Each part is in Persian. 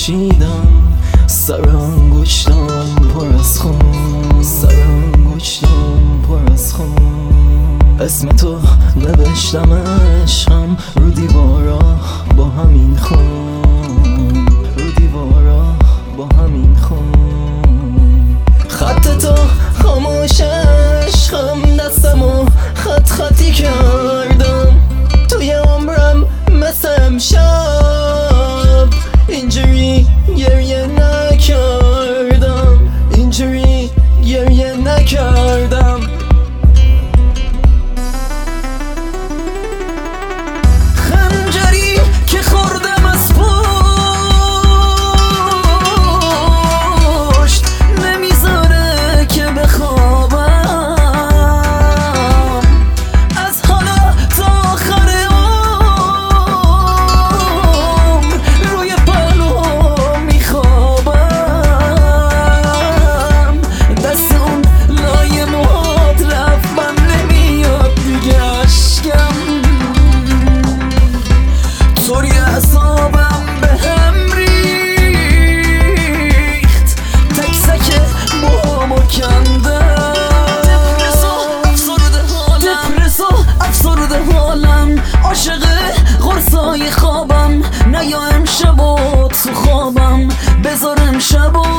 کشیدم، سر انگشتم پر از خون، سر انگشتم پر از خون. اسم تو نوشتم عشقم رو دیوارا با همین خون، رو دیوارا با همین خون. خط تو خاموش عشقم، دستمو خط خطی کردم توی عمرم مثل امشب. اینجوری گریه نکردم، اینجوری گریه نکردم. خنجری که خوردم از پشت نمیذاره که بخوابم. از حالا تا آخر عمر روی پلو میخوابم. دست اون لای موهات رفت، من نمیاد دیگه اشکم. طوری اعصابم به هم ریخت، تک تک موهامو کندم. دپرس و افسرده حالم، عاشق قرصای خوابم. نیا امشب و تو خوابم، بذار امشب و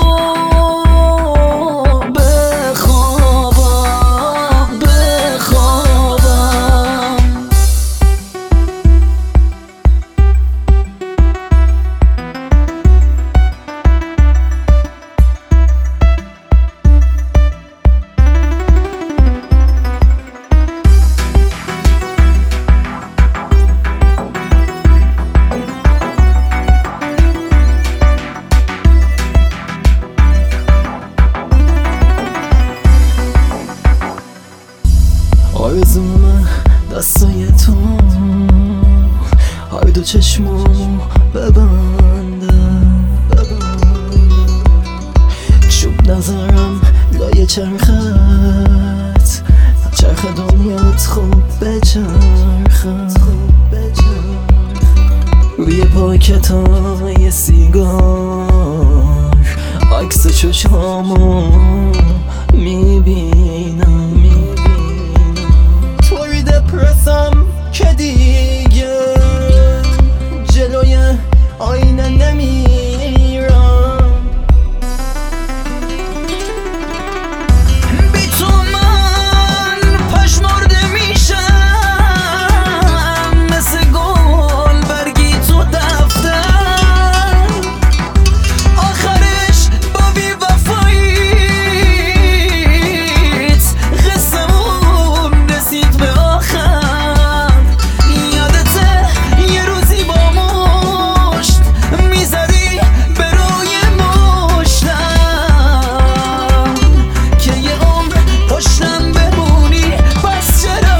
بخوابم، بخوابم. آرزومه دستای تو هر دو چشمامو ببنده، چوب نذارم لای چرخت، چرخ دنیات خوب بچرخه. روی پاکتای سیگار عکس چشمامو میبینم. طوری دپرسم که دیگه جلوی آینه نمیرم. بی تو من پشمرده میشم، مثل گل برگی تو دفتر. آخرش با بی وفاییت قصمون رسید به آخر. یادته یه روزی با مشت میزدی به روی مشتم، که یه عمر پشتم بمونی، پس چرا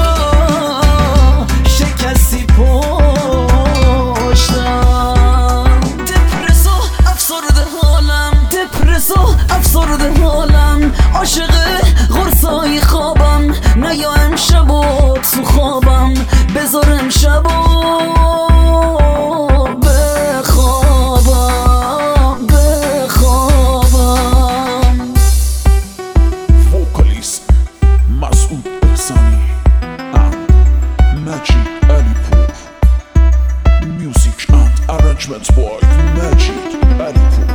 شکستی پشتم. دپرس و افسرده حالم، دپرس و افسرده حالم، عاشق قرصای خوابم. نیا امشب و تو خوابم، بذار امشب و بخوابم، بخوابم. vocalist Masoud Ehsani and Majid Alipour. Music and arrangements by Majid Alipour.